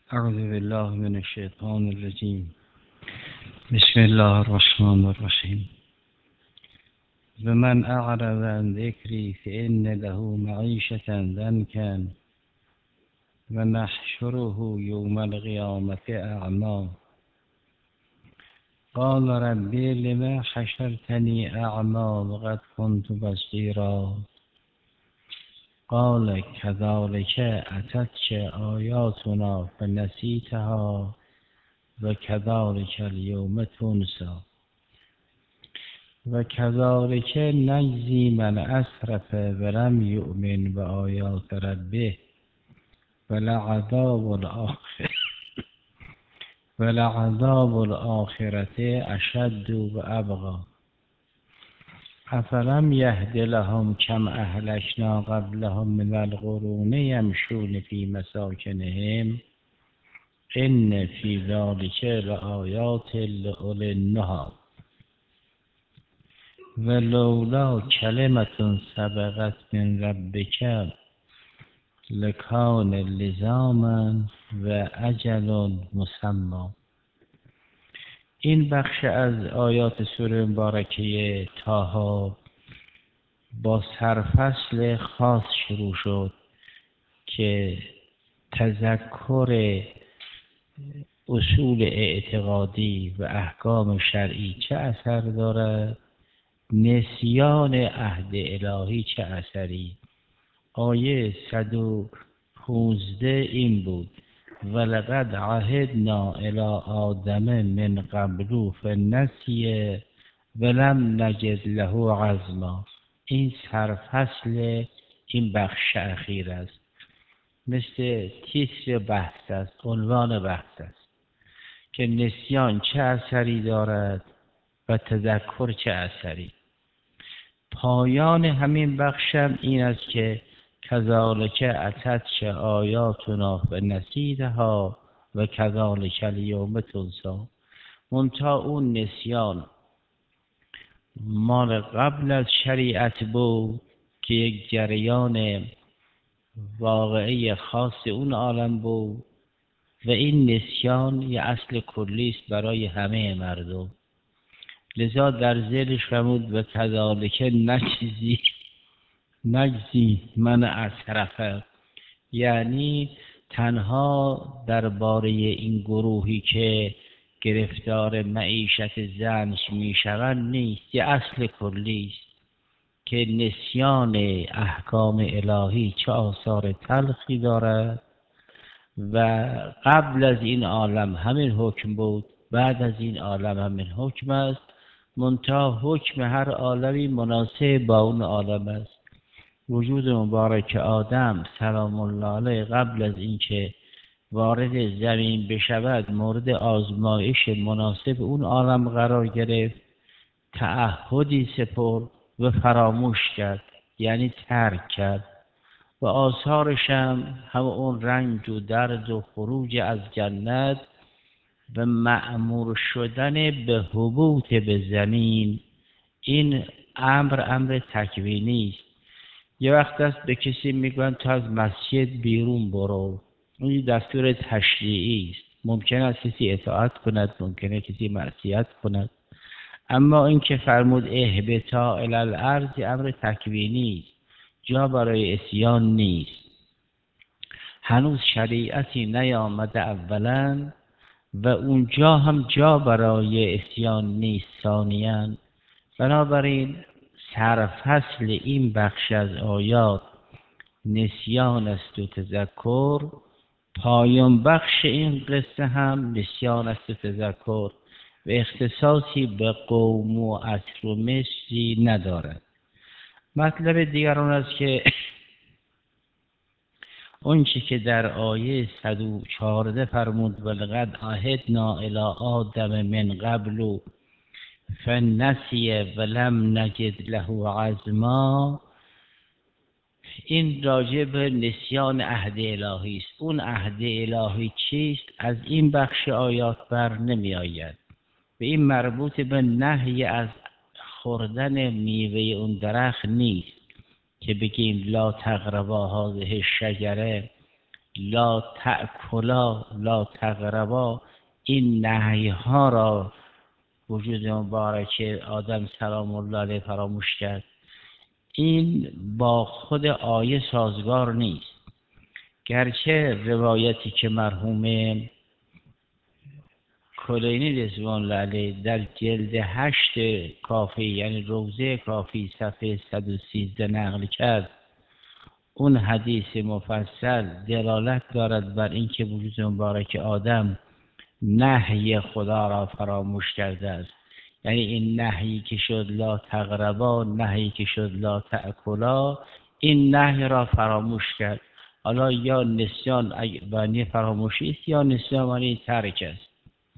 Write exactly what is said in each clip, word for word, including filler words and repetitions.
أعوذ بالله من الشيطان الرجيم. بسم الله الرحمن الرحيم. ومن أعرض عن ذكري فإن له معيشة ضنكا ونحشره يوم القيامة أعمى قال ربي لما حشرتني أعمى وقد كنت بصيرا قال كذلك أتتك آياتنا فنسيتها وكذلك اليوم تنسى وكذلك نجزي من أسرف ولم يؤمن بآيات ربه ولعذاب الآخرة ولعذاب الآخرة أشد وأبقى أفلم يهد لهم كم أهلكنا قبلهم من القرون يمشون في مساكنهم إن في ذلك لآيات لأولي النهى ولولا كلمة سبقت من ربك لكان لزاما و اجل مسمى. این بخش از آیات سوره مبارکه طه با سرفصل خاص شروع شد که تذکر اصول اعتقادی و احکام شرعی چه اثر دارد، نسیان عهد الهی چه اثری. آیه صد و پانزده این بود: ولقد عهدنا الی آدم من قبل فنسی ولم نجد له عزما. این سرفصل این بخش اخیر است، مثل تیتر بحث است، عنوان بحث است که نسیان چه اثری دارد و تذکر چه اثری. پایان همین بخشم این است که کذالک اتتک آیاتنا فنسیتها و کذالک الیوم تنسی. منتها اون نسیان مال قبل از شریعت بود که یک جریان واقعی خاص اون عالم بود و این نسیان یه اصل کلی است برای همه مردم. لذا در ذیلش فرمود و کذالک نجزی نجزی من اسرف، یعنی تنها درباره این گروهی که گرفتار معیشت زنش میشوند نیست، یه اصل کلی است که نسیان احکام الهی چه آثار تلخی دارد و قبل از این عالم همین حکم بود، بعد از این عالم همین حکم است، منتها حکم هر عالمی مناسب با اون عالم است. وجود مبارک آدم سلام الله علیه قبل از اینکه وارد زمین بشود مورد آزمایش مناسب اون عالم قرار گرفت، تعهدی سپرد و فراموش کرد، یعنی ترک کرد و آثارش هم هم اون رنج و درد و خروج از جنت و مأمور شدن به هبوط به زمین. این امر امر تکوینی است. یه وقت است به کسی میگن تو از مسجد بیرون برو، این دستور تشریعی است. ممکن است کسی اطاعت کند، ممکن کسی معصیت کند، اما این که فرمود اهبطا الی الارض امر تکوینی است، جا برای اسیان نیست. هنوز شریعتی نیامده اولا و اونجا هم جا برای اسیان نیست ثانیاً. بنابراین سرفصل این بخش از آیات نسیان است و تذکر، پایان بخش این قصه هم نسیان است و تذکر و اختصاصی به قوم و عصر و مصری ندارد. مطلب دیگر آن است که اون چی که در آیه صد و چهارده فرمود ولقد عهدنا الی آدم من قبل فنسی ولم نجد له عزما، این راجع به نسیان عهد الهی است. اون عهد الهی چیست از این بخش آیات بر نمی آید و این مربوط به نهی از خوردن میوه اون درخت نیست که بگیم لا تقربا هذه الشجره، لا تأکلا لا تقربا، این نهی ها را وجود مبارک آدم سلام الله علیه فراموش کرد. این با خود آیه سازگار نیست. گرچه روایتی که مرحوم کلینی رضوان الله علیه در جلد هشت کافی یعنی روضه کافی صفحه صد و سیزده نقل کرد، اون حدیث مفصل دلالت دارد بر اینکه وجود مبارک آدم نهی خدا را فراموش کرده است. یعنی این نهی که شد لا تقربا، نهی که شد لا تأکلا، این نهی را فراموش کرد. حالا یا نسیان معنی فراموشی است یا نسیان معنی ترک است.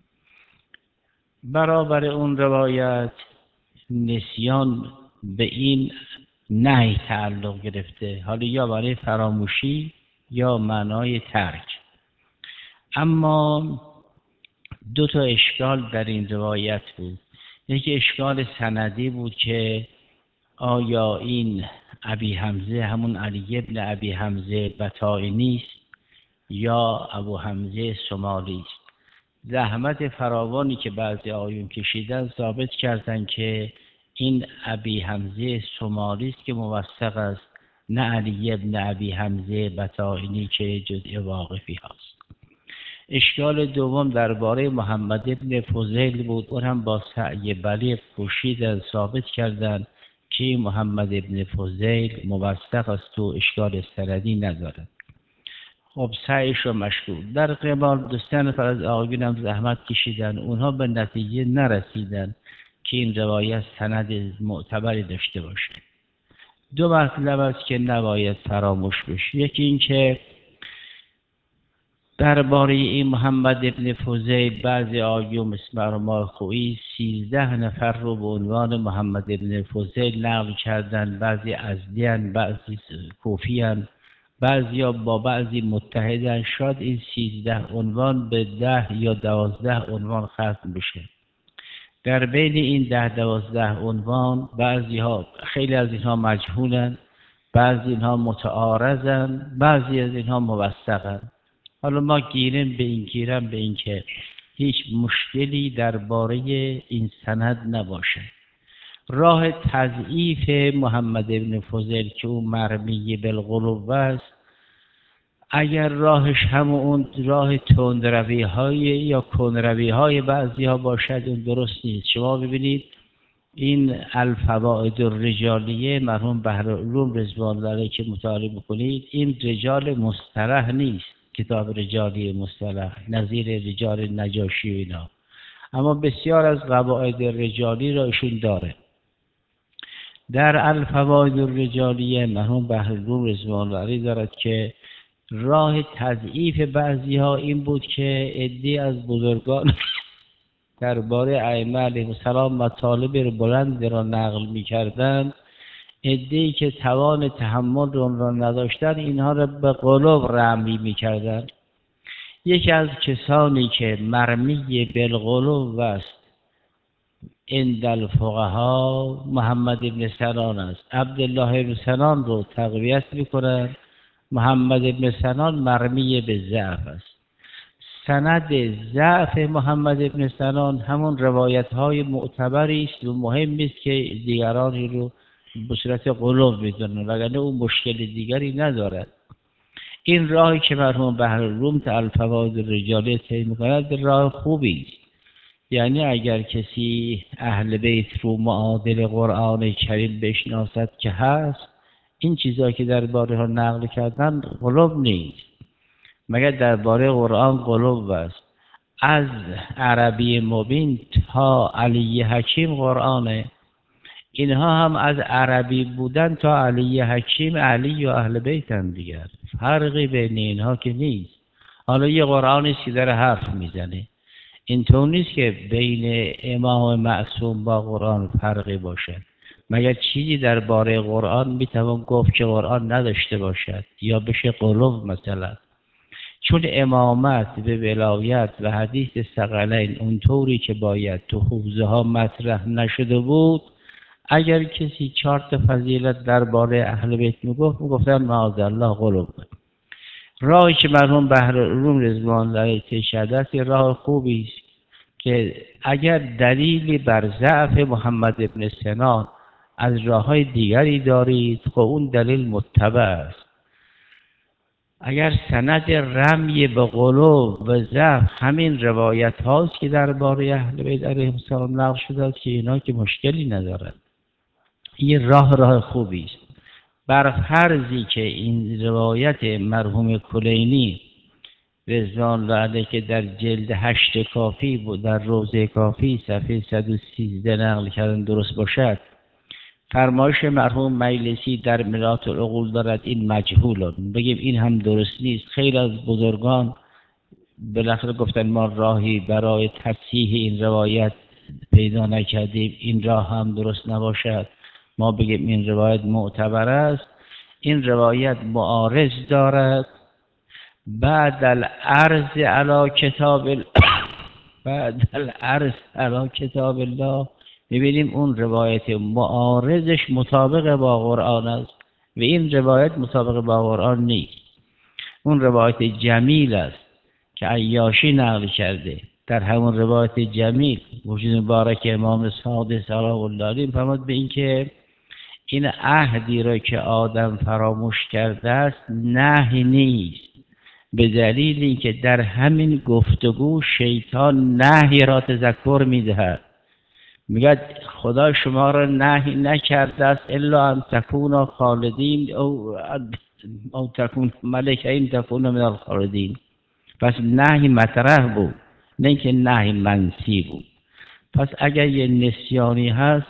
برابر اون روایت نسیان به این نهی تعلق گرفته، حالا یا برای فراموشی یا معنای ترک. اما دو تا اشکال در این روایت بود. یکی اشکال سندی بود که آیا این ابی حمزه همون علی ابن ابی حمزه بطائنی نیست یا ابو حمزه سمالی است. زحمت فراوانی که بعضی آیون کشیدن ثابت کردند که این ابی حمزه سمالی است که موثق است، نه علی ابن ابی حمزه بطائنی که جزء واقفی هست. اشکال دوم درباره محمد ابن فضیل بود. اون هم با سعی بلیغ پوشیدن ثابت کردند که محمد ابن فضیل موثق است و اشکال سندی ندارد. خب سعیش رو مشکور. در قبال دوستان پر از آقایون هم زحمت کشیدن، اونها به نتیجه نرسیدن که این روایت سند معتبری داشته باشه. دو مطلب است که نباید فراموش بشه. یکی این که درباره این محمد ابن فضیل بعضی آیون مثل مرحوم خویی سیزده نفر رو به عنوان محمد ابن فضیل نقل کردن، بعضی ازدیان، بعضی کوفیان، بعضی ها با بعضی متحدن. شاید این سیزده عنوان به ده یا دوازده عنوان ختم بشه. در بین این ده دوازده عنوان بعضی ها خیلی از اینها مجهولن، بعضی اینها متعارضن، بعضی از اینها موثقن. حالا ما گیریم به این گیرم به این که هیچ مشکلی درباره این سند نباشه. راه تضعیف محمد ابن فضیل که اون مرمی بالقلوب است، اگر راهش همون اون راه تندروی های یا کندروی های بعضی ها باشد، اون درست نیست. شما ببینید این الفوائد الرجالیه مرحوم بحرالعلوم رضوان الله علیه که مطالعه بکنید، این رجال مصطلح نیست، کتاب رجالی مصطلح نظیر رجال نجاشی و اینا، اما بسیار از قواعد رجالی را ایشون داره. در الفوائد الرجالیه مرحوم بحرالعلوم رضوان الله علیه دارد که راه تضعیف بعضی ها این بود که عده‌ای از بزرگان درباره ائمه علیهم السلام مطالب رو بلند را نقل می‌کردند، عده‌ای که توان تحمل را نداشتند اینها را به قلوب رمی می‌کردند. یکی از کسانی که مرمی بالقلوب است عند الفقها محمد ابن سنان است. عبدالله ابن سنان رو تقویت می‌کنند. محمد ابن سنان مرمی به ضعف است. سند ضعف محمد ابن سنان همون روایت های معتبری است و مهم است که دیگرانی رو به صورت قلوب می‌دونن، وگرنه اون مشکل دیگری ندارد. این راهی که مرحوم بحرالعلوم تا الفوائد الرجالیه طی می‌کند راه خوبی است. یعنی اگر کسی اهل بیت رو معادل قرآن کریم بشناسد که هست، این چیزایی که درباره ها نقل کردن قلوب نیست، مگر درباره قرآن قلوب است. از عربی مبین تا علی حکیم قرآنه. اینها هم از عربی بودن تا علی حکیم علی و اهل بیت هم دیگر، فرقی بین اینها که نیست. حالا یه قرآنی است که در حرف میزنه، اینطور نیست که بین امام معصوم با قرآن فرقی باشد. مگر چیزی درباره قرآن میتوان گفت که قرآن نداشته باشد یا بشه قلوب مثلا؟ چون امامت به ولایت و حدیث ثقلین اونطوری که باید تو حوزه ها مطرح نشده بود، اگر کسی چهار تا فضیلت درباره اهل بیت میگفت میگفتن معاذ الله قلوب. راهی که مرحوم بهرالعلوم رضوان الله طی کرده است یه راه خوبی است که اگر دلیلی بر ضعف محمد ابن سنان از راههای دیگری دارید خب اون دلیل متبع است. اگر سند رمی به غلو و ضعف همین روایت هاست که درباره اهل بیت علیهم السلام نقل شده است که اینا که مشکلی ندارد، این راه راه خوبی است. بر فرضی که این روایت مرحوم کلینی رضوان الله علیه که در جلد هشت کافی بود، در روضه کافی صفحه صد و سیزده نقل کردن درست باشد، فرمایش مرحوم مجلسی در ملات العقول دارد این مجهول، بگیم این هم درست نیست. خیلی از بزرگان بالاخره گفتن ما راهی برای تصحیح این روایت پیدا نکردیم، این راه هم درست نباشد، ما بگیم این روایت معتبر است. این روایت معارض دارد بعد العرض علی کتاب ال... بعد العرض علی کتاب الله. میبینیم اون روایت معارضش مطابق با قرآن است و این روایت مطابق با قرآن نیست. اون روایت جمیل است که عیاشی نقل کرده. در همون روایت جمیل وجود مبارک امام صادق سلام الله علیه فرمود به این که این عهدی را که آدم فراموش کرده است نهی نیست، به دلیل اینکه در همین گفتگو شیطان نهی را تذکر میدهد. میگه خدا شما را نهی نکرده است الا ان تکونا خالدین او او تکون ملکین تکون من الخالدین. پس نهی مطرح بود، نه اینکه نهی منسی بود. پس اگر یه نسیانی هست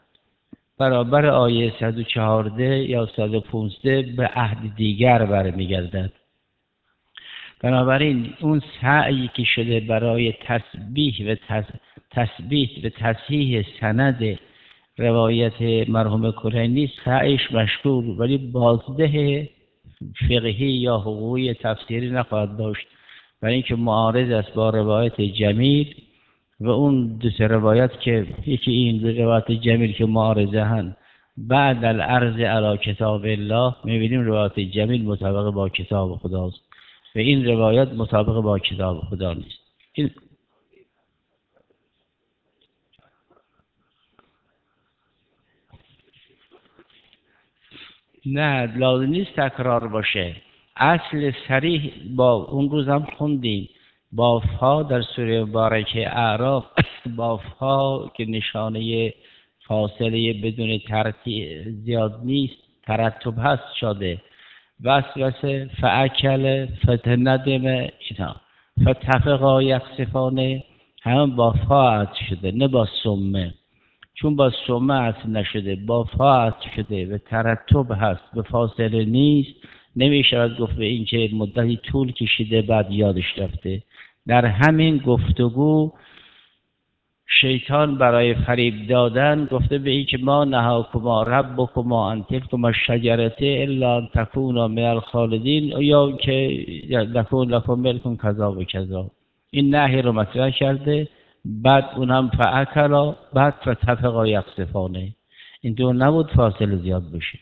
برابر آیه صد و چهارده یا صد و پانزده به عهد دیگر برمیگردد. بنابراین اون سعی که شده برای تسبیح و تثبیت و تصحیح سند روایت مرحوم کلینی سعیش مشکور، ولی بازده فقهی یا حقوقی تفسیری نخواهد داشت، برای اینکه معارض است با روایت جمیل و اون دو سه روایت که یکی این دو روایت جمیل که معارضه هن. بعد العرض علی کتاب الله میبینیم روایت جمیل مطابق با کتاب خداست و این روایت مطابق با کتاب خدا نیست. این نه لازم نیست تکرار باشه. اصل صریح با اون روز هم خوندیم بافها در سوره مبارکه اعراف بافها که نشانه فاصله بدون ترتیب زیاد نیست ترتب هست شده وسوسه فاکل فتندم اینا فتفقا یخسفانه هم با فا عطف شده نه با سمه، چون با سمه عطف نشده با فا عطف شده و ترتب هست به فاصله نیست، نمیشود گفت به این که مدتی طول کشیده بعد یادش رفته. در همین گفتگو شیطان برای فریب دادن گفته به این که ما نهاکما ربکما عن تلکما الشجرة الا ان تکونا من الخالدین یا که لکون لکم ملک کذا و کذا. این نهی رو مطرح کرده، بعد اون هم فاکلا، بعد فتفقا یخسفانه. این دو نبود فاصله زیاد بشه.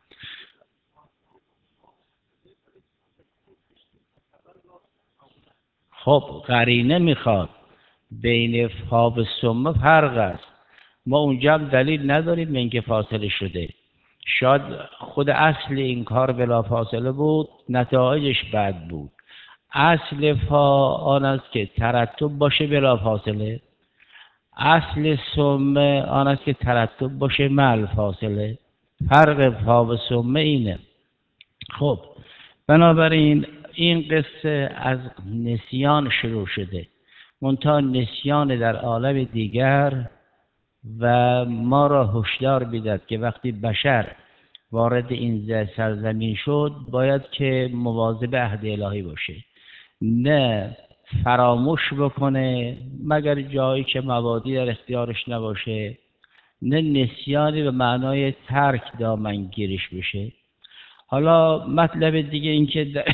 خب قرینه میخواد بین فا و سمه فرق است. ما اونجا هم دلیل نداریم به اینکه فاصله شده. شاید خود اصل این کار بلا فاصله بود نتایجش بد بود. اصل فا آن است که ترتب باشه بلا فاصله، اصل سمه آن است که ترتب باشه مع فاصله. فرق فا و سمه اینه. خب بنابراین این قصه از نسیان شروع شده، منتها نسیان در عالم دیگر و ما را هشدار می‌دهد که وقتی بشر وارد این سرزمین شد باید که مواظب عهد الهی باشه، نه فراموش بکنه مگر جایی که مبادی در اختیارش نباشه، نه نسیانی به معنای ترک دامنگیرش بشه. حالا مطلب دیگه این که در,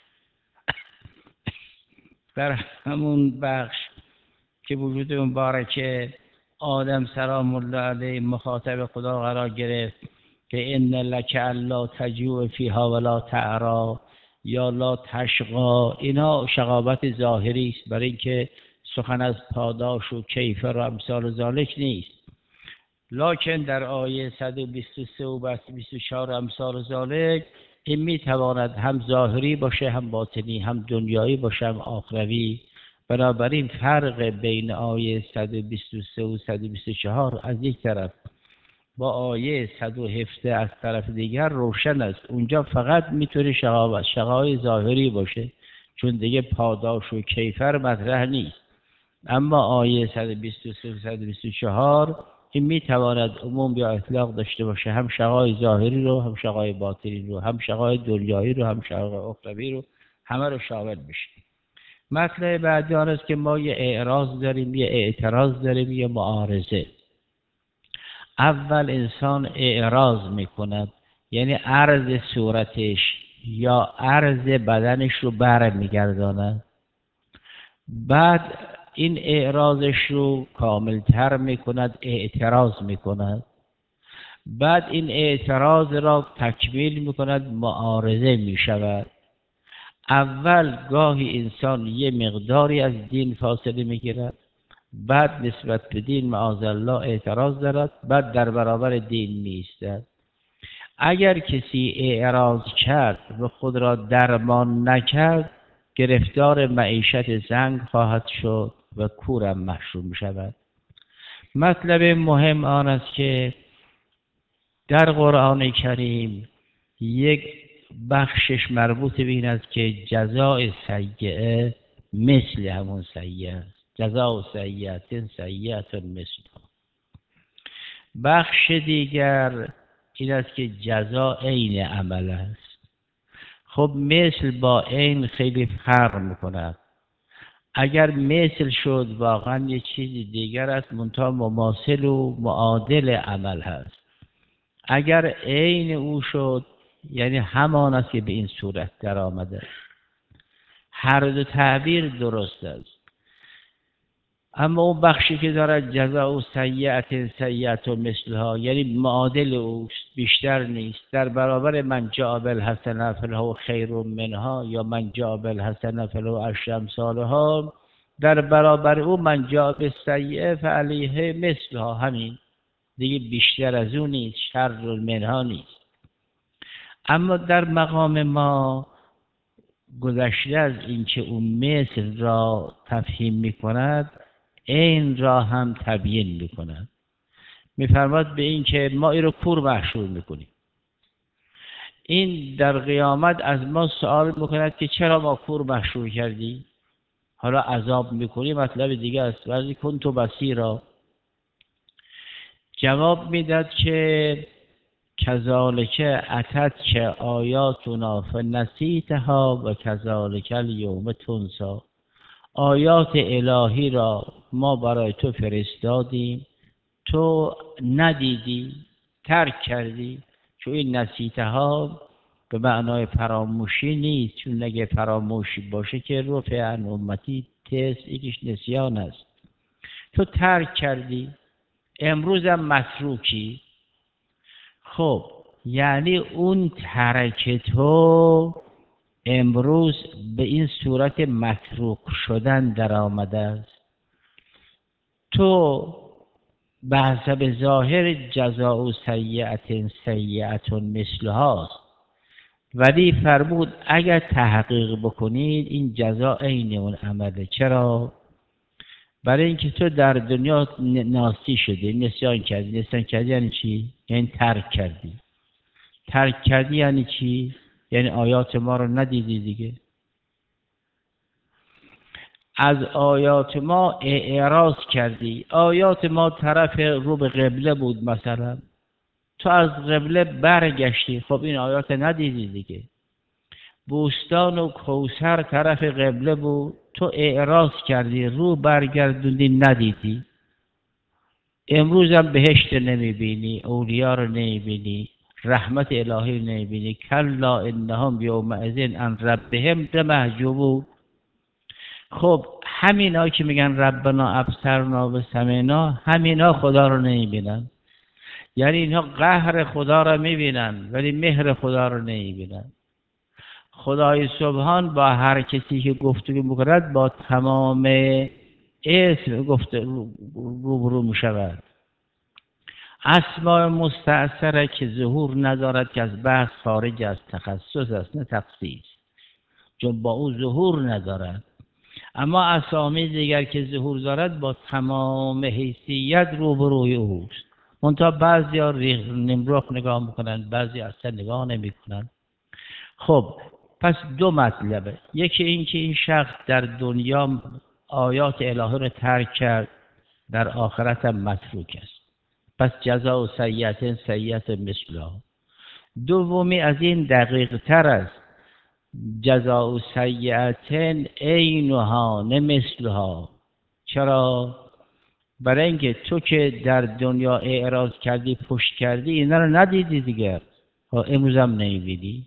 در همون بخش که وجود مبارکه آدم سلام الله علیه مخاطب خدا قرار گرفت که ان لک الا تجوع فیها ولا تعرا، یا لا تشقا، اینا شقاوت ظاهری است، برای اینکه سخن از پاداش و کیفر و امثال ذالک نیست. لکن در آیه صد و بیست و سه و بیست و چهار امثال ذالک این میتواند هم ظاهری باشه، هم باطنی، هم دنیایی باشه، هم آخروی. بنابراین فرق بین آیه صد و بیست و سه و صد و بیست و چهار از یک طرف با آیه صد و هفده از طرف دیگر روشن است. اونجا فقط میتونه شقاوت شقای ظاهری باشه، چون دیگه پاداش و کیفر مطرح نیست. اما آیه صد و بیست و سه و صد و بیست و چهار این میتواند عموم یا اطلاق داشته باشه، هم شقای ظاهری رو، هم شقای باطنی رو، هم شقای دنیایی رو، هم شقای اخروی رو، همه رو شامل بشه. مطلب بعدی آن است که ما یه اعراض داریم، یه اعتراض داریم، یه معارضه. اول انسان اعراض میکند، یعنی عرض صورتش یا عرض بدنش رو بر میگرداند. بعد این اعراضش رو کاملتر میکند، اعتراض میکند. بعد این اعتراض را تکمیل میکند، معارضه میشود. اول گاهی انسان یه مقداری از دین فاصله میگیرد، بعد نسبت به دین معاذالله اعتراض دارد، بعد در برابر دین میایستد. اگر کسی اعراض کرد و خود را درمان نکرد، گرفتار معیشت زنگ خواهد شد و کورم محروم شود. مطلب مهم آن است که در قرآن کریم یک بخشش مربوط به این است که جزای سیئه مثل همون سیئه است. جزاء سیئة سیئة مثل. بخش دیگر این است که جزا عین عمل است. خب مثل با عین خیلی فرق میکند. اگر مثل شد واقعا یه چیز دیگر است، منتها مماثل و معادل عمل هست. اگر عین او شد یعنی همان است که به این صورت در آمده. هر دو تعبیر درست است. اما اون بخشی که دارد جزاء سیئة سیئة مثلها، یعنی معادل اوست، بیشتر نیست. در برابر من جاء بالحسنة فله خیر منها یا من جاء بالحسنة فله عشر امثالها، در برابر او من جاء بالسیئة فعلیه مثلها، همین دیگه، بیشتر از اون نیست، شر منها نیست. اما در مقام ما گذشته از این که اون مثل را تفهیم می کند، این را هم تبیین می کند. می فرماد به این که ما این رو کور محشور می کنیم. این در قیامت از ما سوال می کند که چرا ما کور محشور کردی؟ حالا عذاب می کنی، مطلب دیگه است. ولی کن تو بصیرا. جواب میداد که کذالک اتت که آیاتنا فنسیتها و کذالک الیوم تنسی. آیات الهی را ما برای تو فرستادیم، تو ندیدی، ترک کردی. چون این نسیتها به معنای فراموشی نیست، چون اگه فراموشی باشه که رفع عن امتی تست یکیش نسیان است. تو ترک کردی، امروز هم متروکی. خب یعنی اون ترک تو امروز به این صورت متروک شدن در آمده است. تو به حسب ظاهر جزاء سیئة سیئة مثلهاست، ولی فرمود اگر تحقیق بکنید این جزا عین اون عمله. چرا؟ برای اینکه تو در دنیا ناسی شدی، نسیان کردی. نسیان کردی یعنی چی؟ یعنی ترک کردی. ترک کردی یعنی چی؟ یعنی آیات ما رو ندیدی دیگه. از آیات ما اعراض کردی. آیات ما طرف رو به قبله بود مثلا، تو از قبله برگشتی، خب این آیات ندیدی دیگه. بوستان و کوثر طرف قبله بود، تو اعراض کردی، رو برگردوندی، ندیدی. امروز هم بهشت نمیبینی، اولیاء رو نمیبینی، رحمت الهی رو نمیبینی. کلا انهم یومئذ عن ربهم لمحجوبون. خب همینا که میگن ربنا ابصرنا و سمعنا، همینا خدا رو نمیبینن. یعنی اینها قهر خدا رو میبینن ولی مهر خدا رو نمیبینن. خدای سبحان با هر کسی که گفتگو میکند با تمام اسم گفته روبرو میشود. اسماء مستعصره که ظهور ندارد که از بحث خارج از تخصص است، نه تخصیص، چون با او ظهور ندارد. اما اسامی دیگر که ظهور دارد با تمام حیثیت روبروی اوست. منتها بعضی ها نمرخ نگاه میکنند، بعضی اصلا نگاه نمیکنند. خب پس دو مطلبه، یکی این که این شخص در دنیا آیات الهی رو ترک کرد، در آخرت هم متروک است، پس جزا و سیئت سیئت مثلها. دومی از این دقیق تر است، جزا و سیئت عینها نه مثلها. چرا؟ برای اینکه تو که در دنیا اعراض کردی، پشت کردی، اینا رو ندیدی دیگر، امروز هم نمیبینی.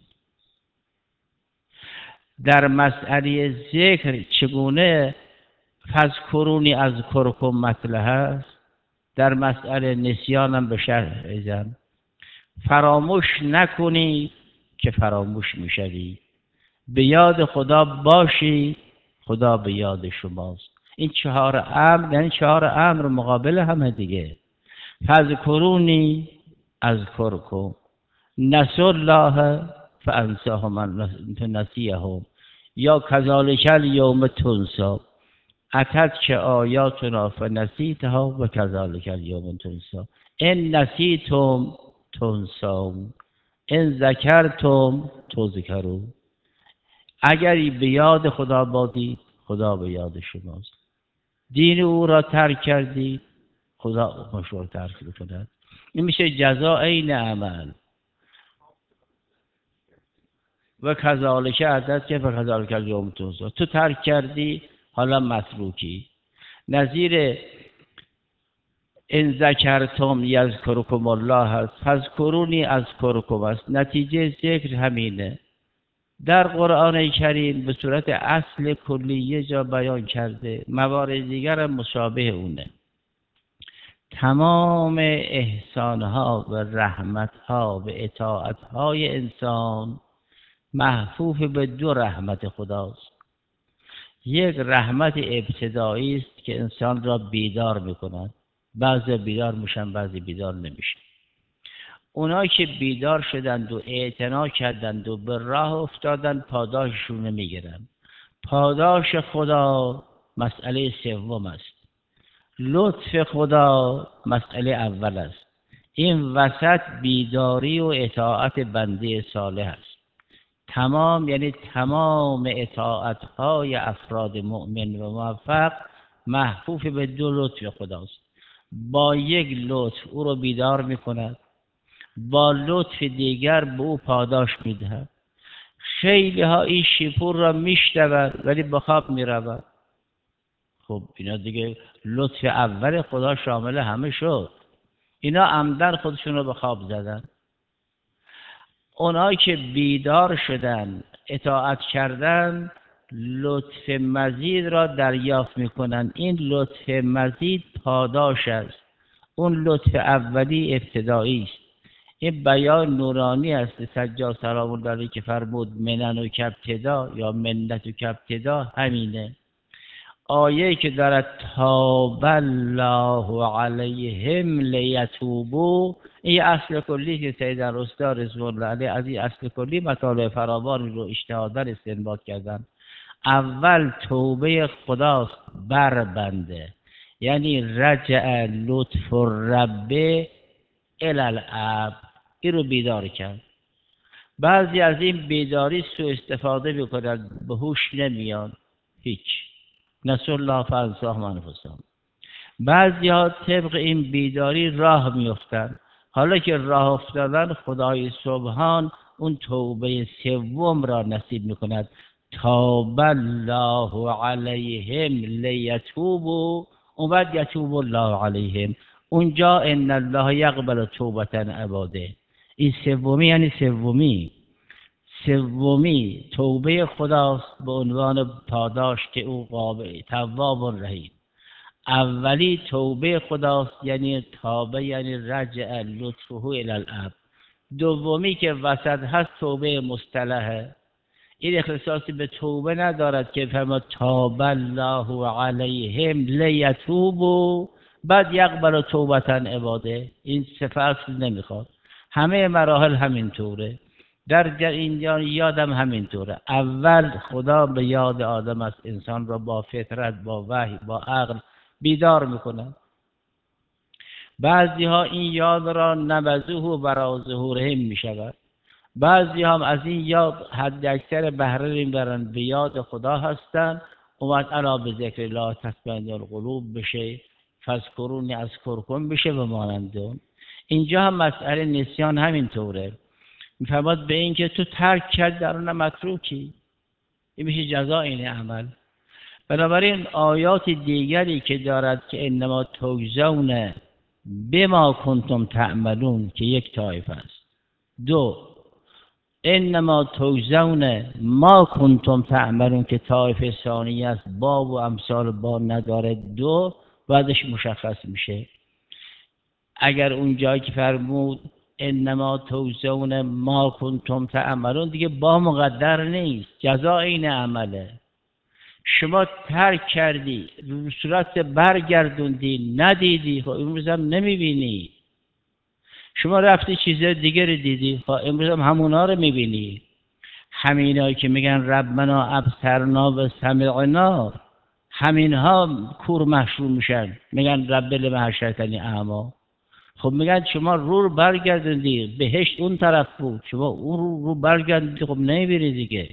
در مسئله ذکر چگونه فذکرونی اذکرکم مطلع است، در مسئله نسیان هم به شرح ایزن فراموش نکنی که فراموش میشوی، به یاد خدا باشی خدا به یاد شماست. این چهار امر، یعنی چهار امر مقابل همه دیگه. فذکرونی اذکرکم، نسوا الله فانساهم نسیهم، یا کذالک الیوم تنسی، اتتک آیاتنا فنسیتها و کذالک الیوم تنسی، ان نسیتم تنسون ان ذکرتم تذکرون. اگر به یاد خدا بودید خدا به یاد شماست. دین او را ترک کردید خدا شما را ترک می‌کند. این میشه جزا عین عمل. و کذالک عدد که و کذالک الیوم تنسی، تو ترک کردی حالا متروکی. نظیر ان ذکرتم یذکرکم الله هست، فذکرونی اذکرکم است. نتیجه ذکر همینه. در قرآن کریم به صورت اصل کلی یه جا بیان کرده، موارد دیگر هم مشابه اونه. تمام احسانها و رحمتها و اطاعتهای انسان محفوف به دو رحمت خداست. یک رحمت ابتدایی است که انسان را بیدار میکند، بعضی بیدار میشن بعضی بیدار نمیشن. اونایی که بیدار شدند و اعتنا کردند و به راه افتادند پاداششون میگیرن. پاداش خدا مسئله سوم است، لطف خدا مسئله اول است. این وسط بیداری و اطاعت بنده صالح است. تمام یعنی تمام اطاعت‌های افراد مؤمن و موفق محفوف به دو لطف خداست. با یک لطف او رو بیدار میکند، با لطف دیگر به او پاداش میدهد. خیلی ها این شیپور را میشنوند ولی به خواب میروند. خب اینا دیگه لطف اول خدا شامل همه شد، اینا عمدن خودشون رو به خواب زدن. اونایی که بیدار شدن اطاعت کردن لطف مزید را دریافت میکنن. این لطف مزید پاداش است. اون لطف اولی ابتدایی است. این بیان نورانی است سجاد سلام الله علیه که فرمود منن و کابتدا یا منت و کابتدا همینه. آیه که دارد تاب الله علیهم لیتوبوا، این اصل کلی که سید الاستا رضوان الله علیه از این اصل کلی مطالب فراوانی رو اجتهادا استنباط کردن. اول توبه خداست بر بنده، یعنی رجع لطف الرب الی العبد، این رو بیدار کرد. بعضی از این بیداری سوء استفاده میکنن، به هوش نمیان هیچ، نسوا الله فانساهم انفسهم. بعضی ها طبق این بیداری راه میافتند. حالا که راه افتادن خدای سبحان اون توبه سوم را نصیب میکند. تاب الله علیهم لیتوبوا، اون بعد یتوب الله علیهم. اونجا ان الله یقبل توبة عباده. این سومی یعنی سومی سومی توبه خداست به عنوان پاداش که او قابل تواب رحیم. اولی توبه خداست یعنی توبه یعنی رجع لطفه الی العبد. دومی که وسط هست توبه مصطلحه، این اختصاصی به توبه ندارد که فرماد تاب الله علیهم لیتوبوا بعد یقبل توبتا عباده. این صفت نمیخواد. همه مراحل همینطوره. در اینجا یادم همینطوره. اول خدا به یاد آدم است، انسان را با فطرت، با وحی، با عقل بیدار میکنه. بعضی ها این یاد را نبذوه برای ظهورهم میشود. بعضی هم از این یاد حد اکثر بهره میبرن، به یاد خدا هستن، اومد الا به ذکر الله تطمئن القلوب بشه، فاذکرونی اذکرکم بشه و مانند اون. اینجا هم مسئله نسیان همینطوره. میفرماد به این که تو ترک کرد در اون متروکی، این میشه جزا این عمل. بنابراین آیات دیگری که دارد که انما تجزون بما کنتم تعملون که یک طایفه است. دو انما تجزون ما کنتم تعملون که طایفه ثانیه است، با و امثال با نداره. دو بعدش مشخص میشه. اگر اون جایی که فرمود انما تجزون ما کنتم تعملون دیگه با مقدر نیست، جزا این عمله. شما ترک کردی، صورت برگردوندی، ندیدی، خب امروز هم نمیبینی. شما رفتی چیز دیگر دیدی، خب امروز هم همونا رو میبینی. همینایی که میگن ربنا ابصرنا و سمعنا، همینها کور محشور میشن، میگن رب لم حشرتنی اعمی. خب میگن شما رو رو برگردوندی، بهشت اون طرف بود، شما اون رو رو برگردوندی، خب نمیبینی دیگه.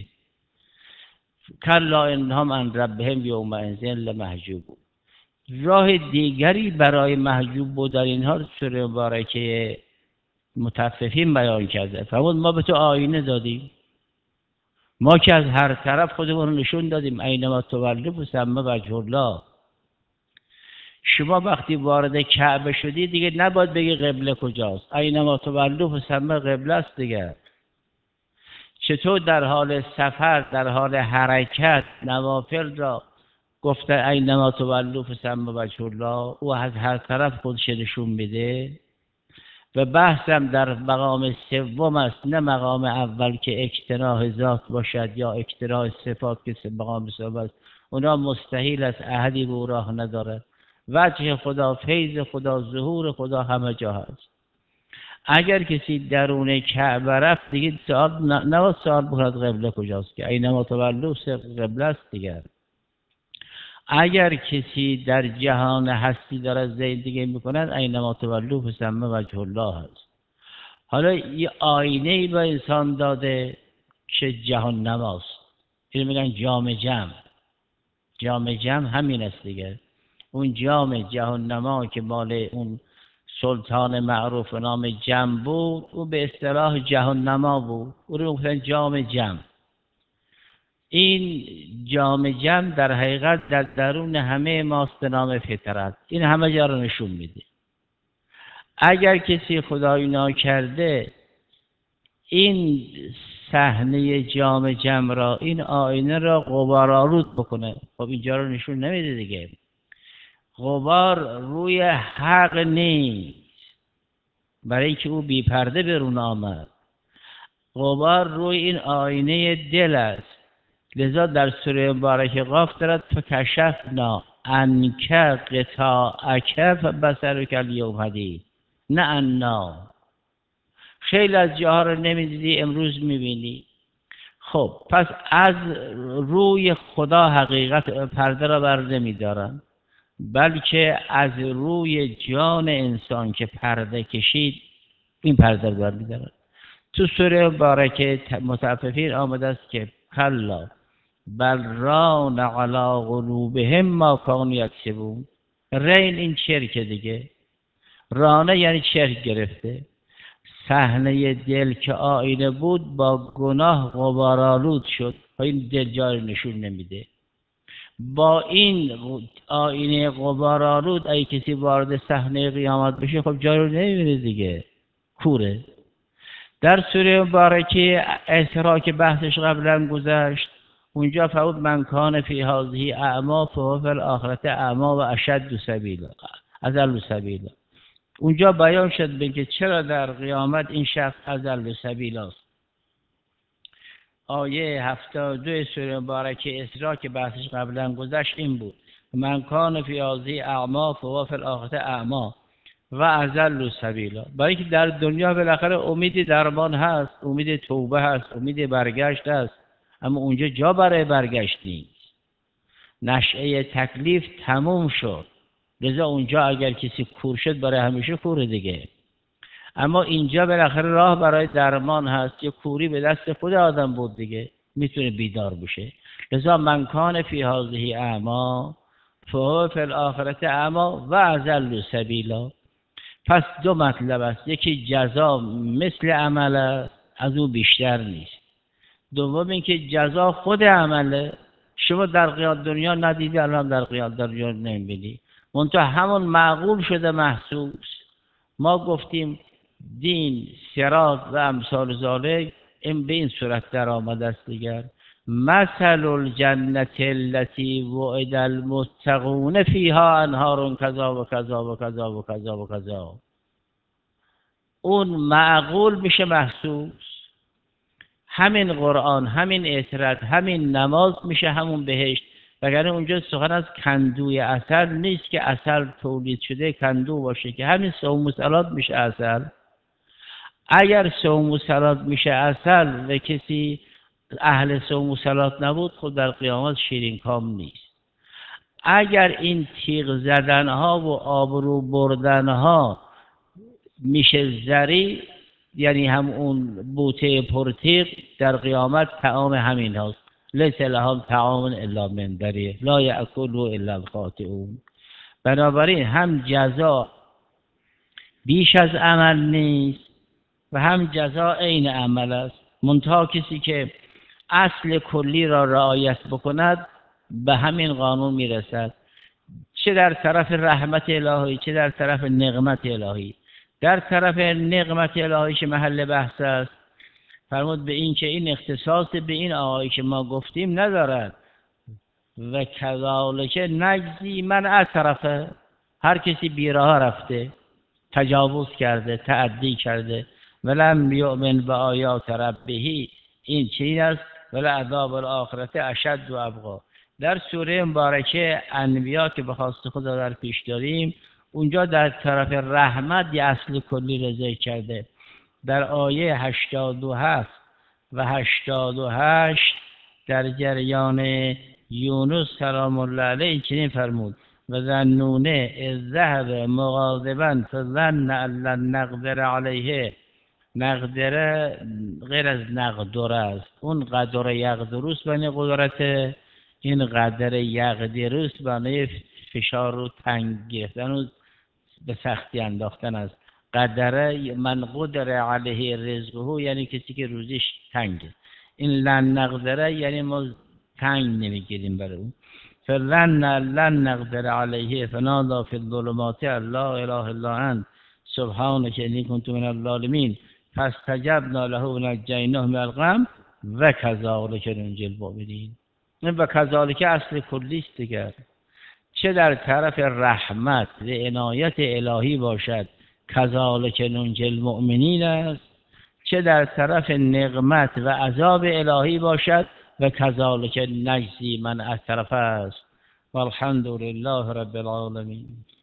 کلا انهم عن ربهم یومئذ لمحجوبون. راه دیگری برای محجوب بودن اینها رو سوره مبارکه مطففین بیان کرده. فرمود ما به تو آینه دادیم، ما که از هر طرف خودمون رو نشون دادیم، اینما تولوا فثم وجه الله. شما وقتی وارد کعبه شدی دیگه نباید بگی قبله کجاست، اینما تولوا فثم قبله است دیگه. چطور در حال سفر، در حال حرکت نوافل را گفته اینما تولوا فثم وجه الله، او از هر طرف خودش نشون میده. و بحثم در مقام سوم است، نه مقام اول که اکتناح ذات باشد یا اکتناح صفات که مقام سوم است. اونا مستحیل است، احدی به او راه نداره. وجه خدا، فیض خدا، ظهور خدا همه جا هست. اگر کسی درون کعبه رفت دیگه سوال نباید سوال بکند قبله کجاست، که اینما تولوا قبله است دیگر. اگر کسی در جهان هستی داره زندگی میکند، اینما تولوا فثم وجه الله هست. حالا یه آینه به انسان داده که جهان نماست، این میگن جام جم. جام جم همین است دیگه. اون جام جهان نما که مال اون سلطان معروف نام جم بود، او به اصطلاح جهان نما بود، او رو میگن جام جم. این جام جم در حقیقت در درون همه ماست به نام فطرت. این همه جا رو نشون میده. اگر کسی خدایی ناکرده این صحنه جام جم را، این آینه را غبارآلود بکنه، خب اینجا رو نشون نمیده دیگه. غبار روی حق نیست، برای اینکه او بی پرده برون آمد. غبار روی این آینه دل است. لذا در سوره مبارکه قاف دارد فکشفنا عنک غطاءک فبصرک الیوم حدید، نه انا. خیلی از جاها رو نمیدیدی، امروز میبینی. خب پس از روی خدا حقیقت پرده را بر نمیدارن، بلکه از روی جان انسان که پرده کشید این پرده را بر میدارن. تو سوره مبارکه مطففین آمده است که کلا بل ران علی قلوبهم ما کانوا یکسبون. رین این چرک دیگه، رانه یعنی چرک گرفته. صحنه دل که آینه بود با گناه غبارآلود شد، این دل جای نشون نمیده. با این آینه غبارآلود ای کسی وارد صحنه قیامت بشه، خب جای رو نمیبینه دیگه، کوره. در سوره مبارکه اسراء که بحثش قبلا گذشت، اونجا فرمود من کان فی هذه اعمی فهو فی الاخرة اعمی و اشد سبیلا اضل سبیلا. اونجا بیان شد بگه چرا در قیامت این شخص اضل سبیلا است. آیه هفتاد و دو سوره مبارکه اسراء که بحثش قبلا گذشت این بود: من کان فی هذه اعما فهو فی الاخره اعما و اضل سبیلا. برای اینکه در دنیا بالاخره امید درمان هست، امید توبه هست، امید برگشت هست، اما اونجا جا برای برگشت نیست. نشأه تکلیف تموم شد، لذا اونجا اگر کسی کور شد برای همیشه کوره دیگه. اما اینجا بالاخره راه برای درمان هست. یه کوری به دست خود آدم بود دیگه، میتونه بیدار بشه. لذا من کان فی هذه اعما فهو فی الاخرة اعما و اضل سبیلا. پس دو مطلب است: یکی جزا مثل عمل است، از او بیشتر نیست. دوم اینکه جزا خود عمله. شما در قیام دنیا ندیدی، الان در قیام دنیا نمیبینی، منتها همون معقول شده محسوس. ما گفتیم دین، صراط و امثال ذالک، این به این صورت در آمده است دیگر: مثل الجنة التي وعد المتقون فیها انهار کذا و کذا و کذا و کذا و کذا. اون معقول میشه محسوس. همین قرآن، همین اعتراض، همین نماز میشه همون بهشت. وگرنه اونجا سخن از کندوی عسل نیست که عسل تولید شده کندو باشه، که همین صوم و صلات میشه عسل. اگر صوم و صلات میشه عسل و کسی اهل صوم و صلات نبود، خود در قیامت شیرین کام نیست. اگر این تیغ زدنها و آبرو بردنها میشه زری، یعنی هم اون بوته پرتیغ، در قیامت طعام همین هاست: لیس لهم طعام الا من ضریع لا یأکله الا الخاطئون. بنابراین هم جزا بیش از عمل نیست و هم جزا عین عمل است. منتها کسی که اصل کلی را رعایت بکند به همین قانون میرسد، چه در طرف رحمت الهی چه در طرف نقمت الهی. در طرف نقمت الهی که محل بحث است، فرمود به این که این اختصاص به این آیه که ما گفتیم ندارد: و کذالک نجزی من اسرف. هر کسی بیراه رفته، تجاوز کرده، تعدی کرده، ولم یؤمن بآیات ربه، این چین است: ولعذاب الاخرة اشد و ابقی. در سوره مبارکه انبیا که به خواست خدا در پیش داریم، اونجا در طرف رحمت یه اصل کلی را ذکر کرده. در آیه هشتاد و هفت و هشتاد و هشت در جریان یونس سلام الله علیه چنین فرمود: و ذنونه اذ ذهب مغاضبا فظن ان لن نقدر علیه. نقدره غیر از نقدر است. اون قدر یقدروست بنی قدرت، این قدر یقدروست بنی فشار و تنگ گرفتن و به سختی انداختن است. قدره من قدر علیه رزقه، یعنی کسی که روزیش تنگه. این لن نقدره یعنی ما تنگ نمیگیریم برای اون. فلن لن نقدر علیه فنادى فی الظلمات لا اله الا انت سبحانک انی کنت من الظالمین فاستجبنا له ونجیناه من الغم و کذالک ننجی المؤمنین. و کذالک اصل کلی است دیگر. چه در طرف رحمت و عنایت الهی باشد، کذالک ننجی المؤمنین است، چه در طرف نقمت و عذاب الهی باشد، و کذالک نجزی من اسرف است. والحمد لله رب العالمین.